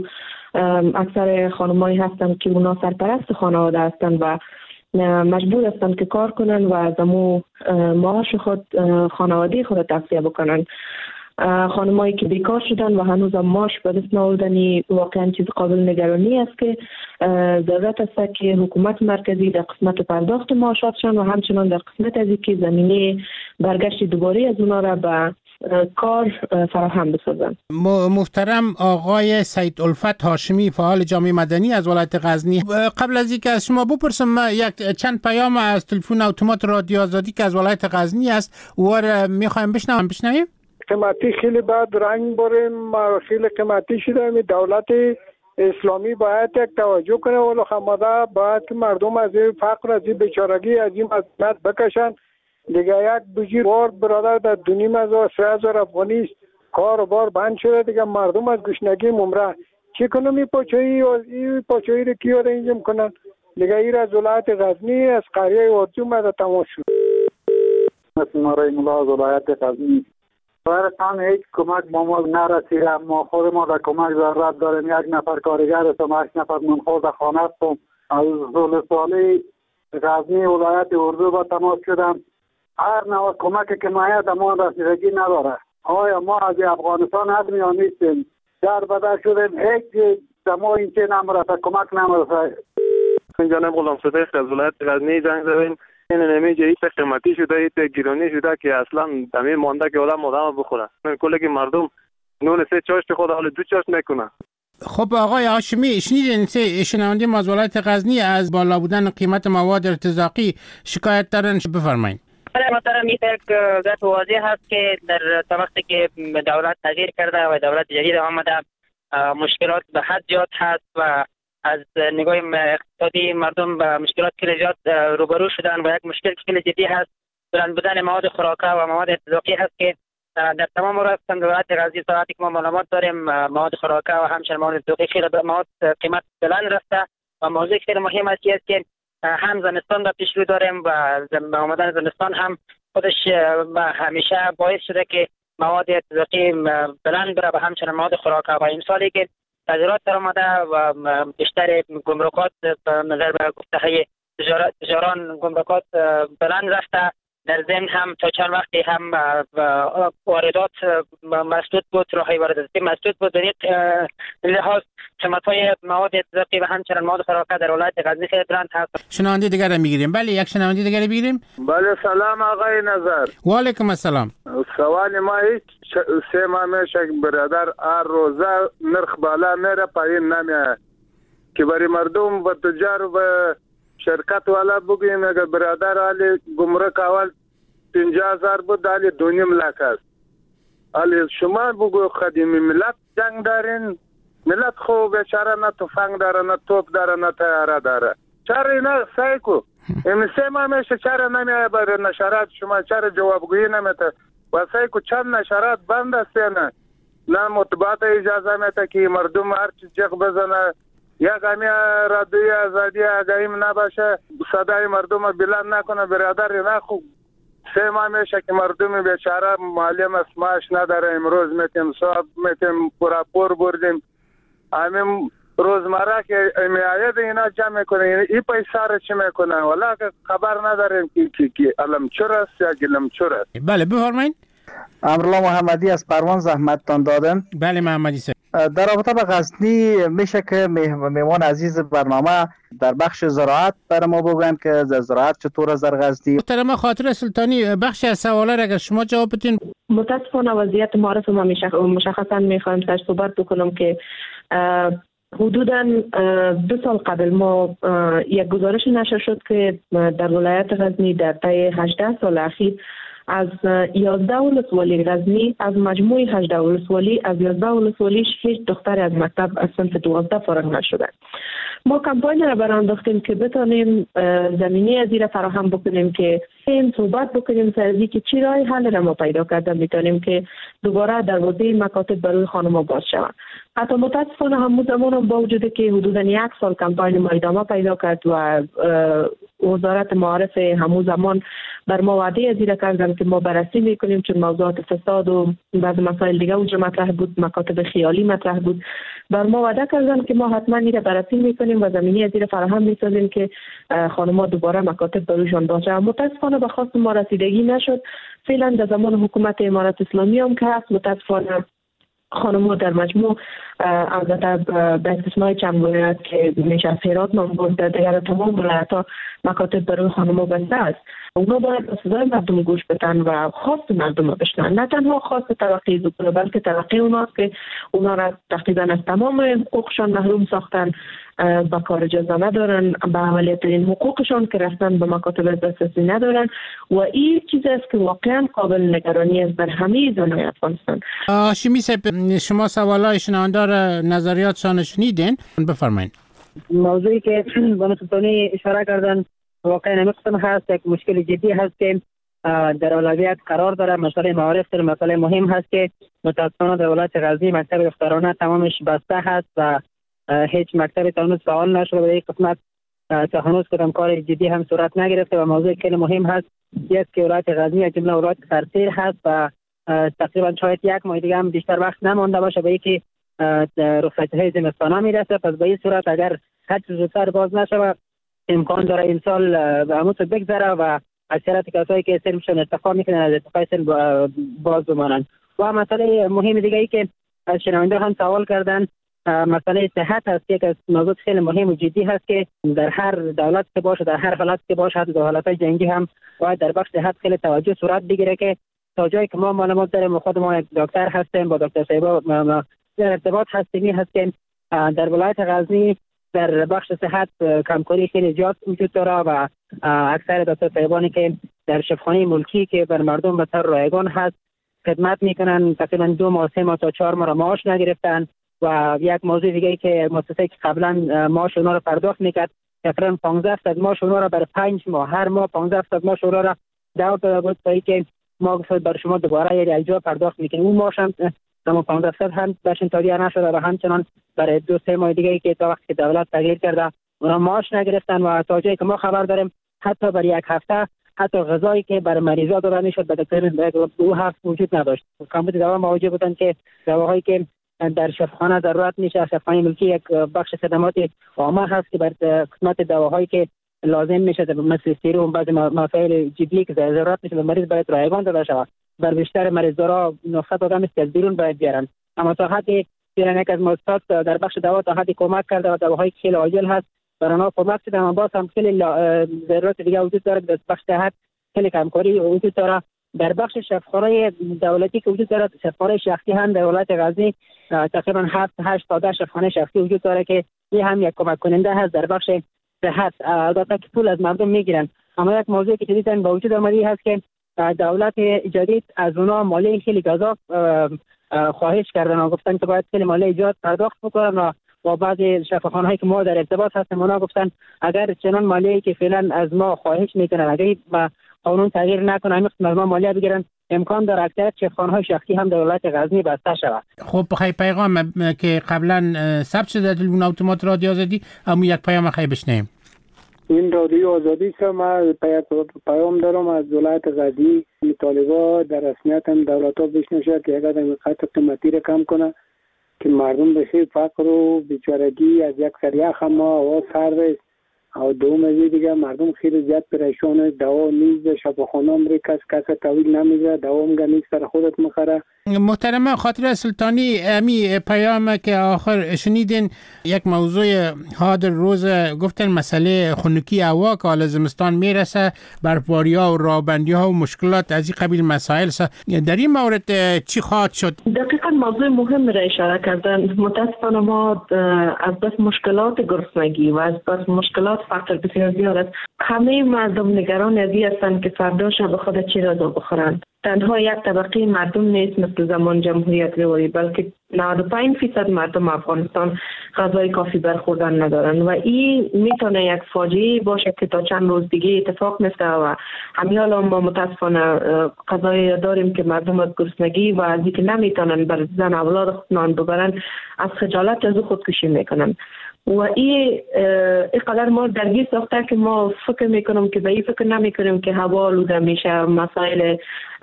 اکثر خانمایی هستند که اونا سرپرست خانواده هستند و مجبور هستند که کار کنن و از امو معاش خود خانواده خود تغذیه بکنن. خانمایی که بیکار شدن و هنوز هم معاش به دست نآوردنی واقعا چیز قابل نگرانی است که ضرورت است که حکومت مرکزی در قسمت پرداخت معاشاتشان و همچنان در قسمت از اینکه زمینه برگشت دوباره از اونا را به کار فراهم بسازن. محترم آقای سید الفت هاشمی، فعال جامعه مدنی از ولایت غزنی، قبل از اینکه از شما بپرسم یک چند پیام از تلفن اتومات رادیو آزادی که از ولایت غزنی است و میخوایم بشنویم بشنویم قیمتی خیلی بد رنگ بریم، خیلی قیمتی شده. می دولت اسلامی باید یک توجه کنه و خماده باید مردم از این فقر، از این بیچارگی، از این مزنت بکشن. دیگه یک بجی بار برادر در دونیم هزار سه هزار افغانی است، کار و بار بند شده دیگه، مردم از گشنگی ممره. چی کنم این پاچایی و این پاچایی رو کیا را انجام کنن دیگه؟ این از ولایت غزنی از قریه وارجی اومده تمام شد. مثل مارای ملا از ولایت غزنی برستان هیچ کمک با ما نرسیده. ما خود ما در کمک ضرورت داریم. یک نفر کارگر هستم، هشت نفر منخور در خانه هستم. از ولسوالی غزنی ولایت اردو با تماس شدم. هر نوع کمکی که مایه دمان رسیدگی نداره. آیا ما از افغانستان حد یا نیستیم؟ در بدر شدیم، هیچ دما این چه نمرسه، کمک نمرسه. این جانب غلام صدیق از ولایت غزنی زنگ زدیم. این نمیجه ایت قیمتی شده، ایت گیرانی شده که اصلا دمی مانده که آدم آدم بخوره. کلی که مردم نون سه چاشت خود حال دو چاشت میکنه. خب آقای هاشمی، شنیدین سه شنونده ما از ولایت غزنی از بالا بودن قیمت مواد ارتزاقی شکایت دارن، بفرمایید. برای محترم یک ذات واضح هست که در وقتی که دولت تغییر کرده و دولت جدید آمده مشکلات به حد زیاد هست و از نگاه اقتصادی مردم به مشکلات خیلی زیاد روبرو شدن و یک مشکل خیلی جدی هست بلند بودن مواد خوراکه و مواد ارتزاقی هست که در تمام رفتن دولت غزنی ساعتی که ما معلومات داریم مواد خوراکه و همچنین مواد ارتزاقی خیلی مواد قیمت بلند رفته و موضوع خیلی مهم است که هم زمستان را پیش رو داریم و آمدن زمستان هم خودش همیشه باعث شده که مواد ارتزاقی بلند بره و همچنین مواد خوراکه و این سالی که تغییرات در آمده و بیشتر گمرکات نظر به گفته های تجاران گمرکات بلند رفته. در ضمن هم تا چند وقتی هم واردات مسدود بود، راهی وارداتی مسدود بود. در این لحاظ قیمت‌های مواد ارتزاقی و همچنین مواد خوراکه در ولایت غزنی خیلی بلند هست. شنونده دیگر را میگیریم. بله، یک شنونده دیگر بگیریم. بله، سلام آقای نظر. و علیکم السلام. سوال ما هیچ سه ماه میشه برادر هر روزه نرخ بالا میره پایین نمیاد که برای مردم و تجار و شرکت والا بگویم اگر برادر حالی گمرک اول پنجاه هزار بود حالی دو نیم لک است. حالی شما بگو خدیمی ملت جنگ دارین، ملت خوب بیچاره نه تفنگ داره نه توپ داره نه تیاره داره. چرا اینا سعی کو؟ این سه ماه میشه چرا نمیای برای نشرات شما چرا جوابگویی نمیته؟ و سعی کو چند نشرات بند است نه نه مطبوعات اجازه میته که مردم هر چیز جغ بزنه. یک همی رادیوی آزادی آگاهیم نباشه، صدای مردم بلند نکنه برادر. نه خوب سه ماه میشه که مردم بیچاره معلم اسماش نداره. امروز میتیم صاحب میتیم پراپور بردیم همین روزمره که میاید اینا جمع میکنه. این پیسه را چی میکنه ولی که خبر نداریم که کی کی علم چور است یا گلم چور است. بله بفرمایید. امرالله محمدی از پروان زحمتتان دادم. بله محمدی صاحب. در رابطه با غزنی میشه که مهمان عزیز برنامه در بخش زراعت برای ما بگوین که زراعت چطور است در غزنی؟ محترم خاطر سلطانی، بخش از سوالا را اگر شما جواب بدین. متاسفانه وضعیت معرف ما مشخصا میخوایم سر صحبت بکنم که حدوداً دو سال قبل ما یک گزارش نشر شد که در ولایت غزنی در طی هجده سال اخیر از یازده ولسوالی غزنی از مجموع هجده ولسوالی از یازده ولسوالیش هیچ دختری از مکتب از صنف دوازده فارغ نشده. ما کمپاین را برای انداختیم که بتانیم زمینه از این فراهم بکنیم که این صحبت بکنیم سر از اینکه چی راه حل را ما پیدا کردیم میتونیم که دوباره دروازه مکاتب برای خانم‌ها باز شود. حتی متاسفانه همون زمان با وجود که حدوداً یک سال کمپاین ما ادامه پیدا کرد و وزارت معارف همون زمان بر ما وعده از این کردن که ما بررسی میکنیم چون موضوعات فساد و بعض مسائل دیگه اونجا مطرح بود، مکاتب خیالی مطرح بود. بر ما وعده کردن که ما حتما این بررسی میکنیم و زمینه از این فراهم میسازیم که خانم‌ها دوباره مکاتب بروشان باشه. متاسفانه به خواست ما رسیدگی نشد. فعلا در زمان حکومت امارت اسلامی هم که هست متاسفانه خانم‌ها در مجموع البته به استثنای چند ولایت که میشه هرات نام برده دیگر تمام ولایت‌ها مکاتب برای خانم‌ها بسته است. اونا باید به صدای مردم گوش بدن و خواست مردم رو بشنون، نه تنها خواست طبقه زوبره بلکه طبقه اوناست که اونا را تقریبا از تمام حقوقشان محروم ساختن، با کار اجازه ندارن، به عملیات این حقوقشان که رفتن به مکاتب دسترسی ندارن و این چیز است که واقعا قابل نگرانی است بر همه زنای افغانستان. هاشمی صاحب، شما سوالای شنونده را نظریاتشان شنیدین، بفرمایید. موضوعی که بانو سلطانی اشاره کردن واقعا نمی‌قسم هست، یک مشکل جدی هست که در اولویت قرار داره. مسئله معارف در مسئله مهم هست که متاسفانه در ولایت غزنی مکتب دخترانه تمامش بسته هست و هیچ مکتبی تا هنوز فعال نشده. در این قسمت تا هنوز کدام کار جدی هم صورت نگرفته و موضوع خیلی مهم هست است که ولایت غزنی از جمله ولایت سرسیر هست و تقریبا شاید یک ماه دیگه هم بیشتر وقت نمانده باشه به اینکه رخصتی‌های زمستان‌ها میرسه. پس به این صورت اگر هر چیز زودتر باز نشه امکان داره این سال به همون بگذره و اکثریت کسایی که سر میشن ارتفاع میکنن از ارتفاع سر باز بمانند. و مسئله مهم دیگه ای که از شنونده هم سوال کردن مسئله صحت هست. یک از موضوع خیلی مهم و جدی هست که در هر دولت که باشه، در هر حالت که باشه، حتی در حالت جنگی هم باید در بخش صحت خیلی توجه صورت بگیره که تا جایی که ما معلومات داریم، خود ما یک دکتر هستیم، با دکتر صاحب در ارتباط هستیم هست که در ولایت غزنی در بخش صحت کمکاری خیلی زیاد وجود داره و اکثر دکتر صاحبانی که در شفاخانه ملکی که بر مردم به طور رایگان هست خدمت میکنن، تقریبا دو ماه سه ماه تا چهار ماه معاش نگرفتن. و یک موضوع دیگه که مؤسسه که قبلا معاش اونها رو پرداخت میکرد تقریبا پانزده درصد معاش اونها رو بر پنج ماه هر ماه پانزده درصد معاش اونها رو دعوت داده بود تا اینکه ما گفتیم بر شما دوباره یک جا پرداخت میکنیم. اون معاش هم تمام پانزده درصد هم برشون تادیه نشده و همچنان برای دو سه ماه دیگه که تا وقتی که دولت تغییر کرده اونها معاش نگرفتن و تا جایی که ما خبر داریم حتی برای یک هفته حتی غذایی که برای مریضا داده میشد به تقریبا دو هفته وجود نداشت. کمبود دوا مواجه بودن که دواهایی که در شفاخانه ضرورت میشه، شفاخانه ملکی یک بخش خدمات عامه هست که بر قسمت دواهایی که لازم میشه مثل سیروم بعضی مسائل جدی که ضرورت میشه به مریض باید رایگان داده شود. بر بیشتر مریضا نسخه داده میشه از بیرون باید بیارن. اما تا حدی بیرون یک از مؤسسات در بخش دوا تا حدی کمک کرده و دواهایی که خیلی عاجل هست برای آنها کمک شده. اما باز هم خیلی ضرورت دیگه وجود داره. در بخش صحت خیلی کمکاری وجود داره. در بخش شفاخانه دولتی که وجود داره، شفاخانه شخصی هم در ولایت غزنی تقریبا هفت هشت تا ده شفاخانه شخصی وجود داره که این هم یک کمک کننده هست در بخش صحت. البته که پول از مردم میگیرن، اما یک موضوعی که جدیداً با وجود آمده هست که دولت جدید از اونها مالی خیلی گزاف خواهش کردن و گفتن که باید خیلی مالی ایجاد پرداخت بکنن و با بعضی شفاخانه هایی که ما در ارتباط هستیم اونا گفتن اگر چنان مالی که فعلا از ما خواهش میکنن اگر با قانون تغییر نکنه همیشه از ما مالیه بگیرن امکان داره اکثریت شفاخانه های شخصی هم در ولایت غزنی بسته شود. خب بخیر پیغام که قبلا ثبت شده تلفن اتومات رادیو آزادی اما یک پیام خیلی بشنیم. این رادیو آزادی است. ما پیام دارم از ولایت غزنی طالبا در رسمیت هم دولت ها بشنوشه که اگر قیمت قیمتی را کم کنه که مردم بخیر فقر و بیچارگی از یک سریع ما و سرد او دوم از دیگه مردم خیلی زیاد پریشانه. دوا نیست، شفاخانه هم ری کس کس طویل نمیده، دوا هم نیست سر خودت مخره. محترمه خاطر سلطانی امی پیام که آخر شنیدین یک موضوع حاضر روز گفتن مسئله خنکی هوا که حال زمستان میرسه، برفباری ها و رابندی ها و مشکلات از این قبیل مسائل در این مورد چی خواهد شد؟ دقیقا موضوع مهم را اشاره کردن. متاسفانه ما از بس مشکلات گرسنگی و از بس مشکلات فقر بسیار زیاد است. همه مردم نگران از این هستند که فردا شب خود چی را بخورند. تنها یک طبقه مردم نیست مثل زمان جمهوریت جمهوری، بلکه نود و پنج درصد مردم افغانستان غذای کافی برخوردن ندارن و این میتونه یک فاجعه باشه که تا چند روز دیگه اتفاق میفته و همین حالا ما متاسفانه قضایی داریم که مردم از گرسنگی و از اینکه نمیتونن بر زن اولاد خود نان ببرن از خجالت از خودکشی میکنن و این اینقدر ما درگیر ساخته که ما فکر میکنم که به این فکر نمیکنیم که هوا آلوده میشه. مسائل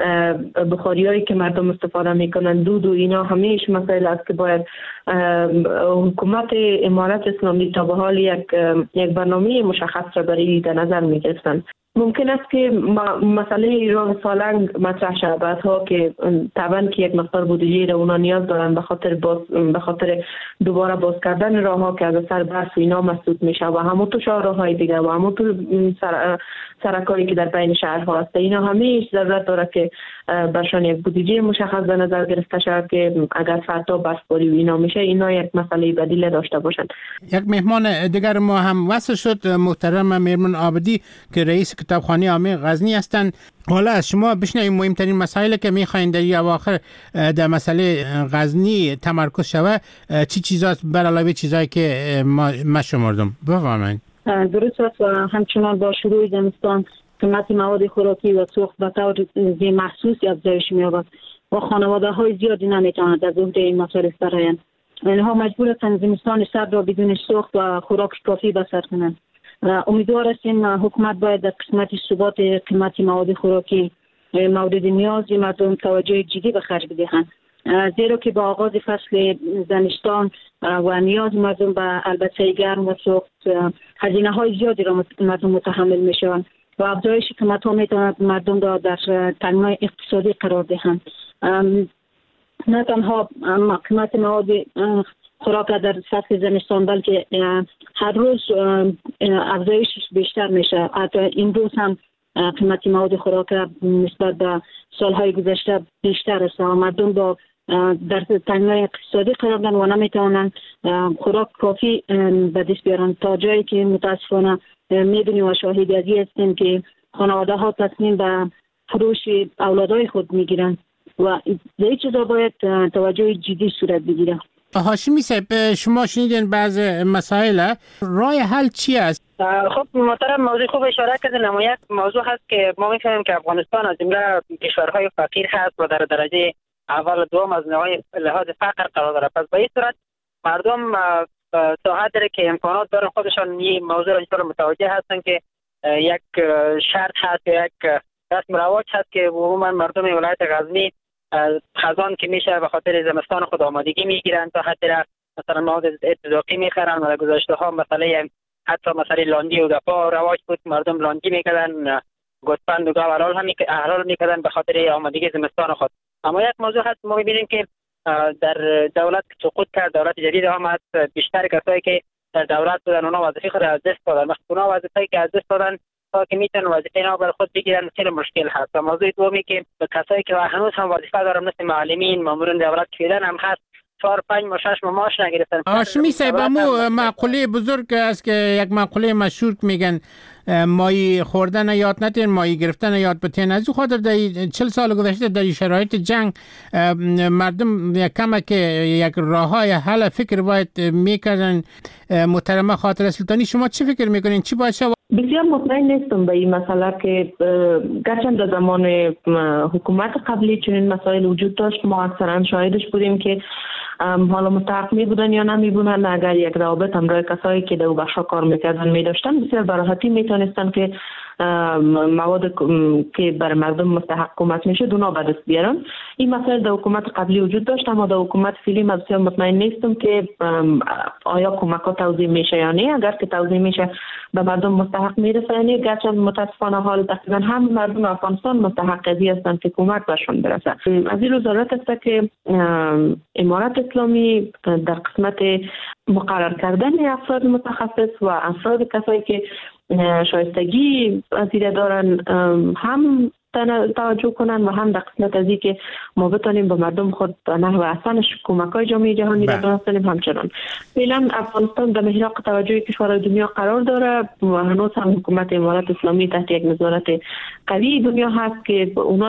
بخاری هایی که مردم استفاده میکنن، دود و اینا همیش مسائل است که باید حکومت امارت اسلامی تا به حال یک یک برنامه مشخص را برای در نظر میگرفتن. ممکن است که مسئله راه سالنگ مطرح شود بعدها که طبعا که یک مقدار بودجه را اونا نیاز دارن به خاطر باز به خاطر دوباره باز کردن راه ها که از اثر برف و اینا مسدود میشه و همونطور شاهراهای دیگه و همونطور سر سرکاری که در بین شهرها هست. اینا همه ضرورت داره که برشان یک بودجه مشخص در نظر گرفته شود که اگر فردا برفباری و اینا میشه اینا یک مسئله بدیل داشته باشن. یک مهمان دیگر ما هم وصل شد، محترم میرمن عابدی که رئیس کتابخانه عامه غزنی هستند. حالا از شما بشنویم مهمترین مسائلی که میخواین در این اواخر در مسئله غزنی تمرکز شوه چی چیزاست بر علاوه چیزایی که ما, ما شمردم. بفرمایید. درست است و همچنان با شروع زمستان قیمت مواد خوراکی و سوخت به طور محسوسی افزایش می‌یابد و خانواده‌های زیادی نمی‌توانند از عهده این مصارف برآیند. اینها مجبور هستند زمستان سرد را بدون سوخت و خوراک کافی بسر کنند. امیدوار هستیم حکومت باید در قسمت ثبات قیمت مواد خوراکی مورد نیاز مردم توجه جدی به خرج بدهند زیرا که با آغاز فصل زمستان و نیاز مردم به البته گرم و سوخت هزینه های زیادی را مردم متحمل میشوند و افزایش قیمت ها میتواند مردم را در تنگنای اقتصادی قرار دهند. نه تنها قیمت مواد خوراک در فصل زمستان بلکه هر روز افزایش بیشتر میشه. حتی این روز هم قیمت مواد خوراک نسبت به سالهای گذشته بیشتر است و مردم با در تنگنای اقتصادی قرار دارند و نمیتوانند خوراک کافی به دست بیارند تا جایی که متاسفانه میبینیم و شاهد ازی هستیم که خانواده ها تصمیم به فروش اولادهای خود میگیرند و این چیزا باید توجه جدی صورت بگیره. هاشمی صاحب، شما شنیدین بعض مسائل، راه حل چی است؟ خب محترم موضوع خوب اشاره کردن. اما یک موضوع هست که ما میفهمیم که افغانستان از جمله کشورهای فقیر هست و در درجه اول دوم از لحاظ فقر قرار داره. پس به این صورت مردم ساعت داره که امکانات دارن خودشان این موضوع را انشاءالله متوجه هستن که یک شرط هست، یک رسم رواج هست که عموما مردم ولایت غزنی خزان که میشه به خاطر زمستان خود آمادگی میگیرن تا حتی مثلا مواد ارتزاقی میخرن و گذشته ها مسئله حتی مثلا لاندی و گپا رواج بود، مردم لاندی میکردن، گوسفند و گاو حلال هم حلال میکردن به خاطر آمادگی زمستان خود. اما یک موضوع هست ما میبینیم که در دولت سقوط کرد، دولت جدید آمد، بیشتر کسایی که در دولت بودن اونا وظیفه خود از دست دادن. اونا وظیفه‌ای که از دست دادن تا که میتونن وظیفه اینا بر خود بگیرن خیلی مشکل هست. و موضوع دومی که کسایی که هنوز هم وظیفه دارن مثل معلمین، مامورین دولت فعلا هم هست، چهار پنج ماه شش ماه معاش نگرفتن. هاشمی صاحب، مو معقوله بزرگ است که یک معقوله مشهور میگن مایی خوردن یاد نتین مایی گرفتن یاد بتین. از خاطر در چهل سال گذشته در شرایط جنگ مردم یک کمه که یک راههای حل فکر باید میکردن. محترمه خاطره سلطانی، شما چی فکر میکنین چی باید شود؟ بسیار مطمئن نیستم به این مسئله که گرچند در زمان حکومت قبلی چنین مسائل وجود داشت، ما اکثرا شاهدش بودیم که حالا مستحق می بودن یا نمی بودن، اگر یک روابط همراه کسایی که در بخشا کار میکردن می داشتن بسیار براحتی می تونستن که مواد که بر مردم مستحق حکومت میشه دونا به دست بیارن. این مسائل در حکومت قبلی وجود داشت، اما در حکومت فعلی من بسیار مطمئن نیستم که آیا کمک ها توزیع میشه یا نه. اگر که توزیع میشه به مردم مستحق میرسه یا نه. گرچند متاسفانه حال تقریبا هم مردم افغانستان مستحق ازی هستند که کمک بهشون برسه. از این ضرورت است که امارت اسلامی در قسمت مقرر کردن افراد متخصص و افراد کسایی که شایستگی وزیره دارن هم توجه کنن و هم در قسمت از این که ما بتانیم به مردم خود به نحو احسنش کمک‌های جامعه جهانی را برسانیم. همچنان فعلا افغانستان در محراق توجه کشورهای دنیا قرار داره و هنوز هم حکومت امارت اسلامی تحت یک نظارت قوی دنیا هست که اونا